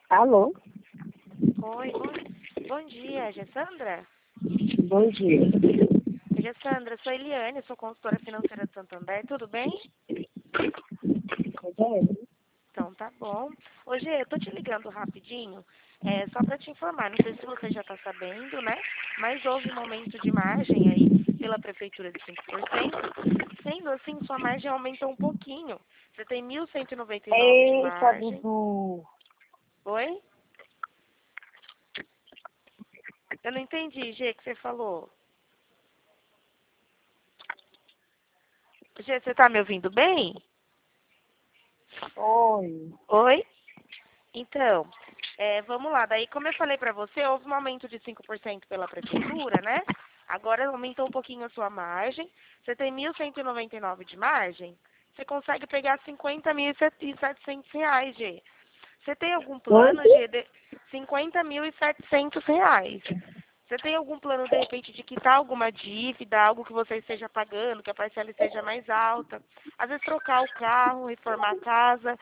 Alô? Oi, bom dia, Gessandra? Bom dia. Gessandra, sou Eliane, sou consultora financeira do Santander, tudo bem? Pois é. Então tá bom. Hoje eu tô te ligando rapidinho, só para te informar, não sei se você já está sabendo, né? Mas houve um aumento de margem aí pela prefeitura de 5%. Sendo assim, sua margem aumentou um pouquinho. Você tem 1.199 de Eita, margem. Dudu. Oi? Eu não entendi, Gê, o que você falou. Gê, você tá me ouvindo bem? Oi. Oi? Então, vamos lá. Daí, como eu falei para você, houve um aumento de 5% pela prefeitura, né? Agora aumentou um pouquinho a sua margem. Você tem 1.199 de margem. Você consegue pegar 50.700 reais, Gê. Você tem algum plano, Quanto? Gê, de 50.700 reais? Você tem algum plano, de repente, de quitar alguma dívida, algo que você esteja pagando, que a parcela esteja mais alta? Às vezes trocar o carro, reformar a casa.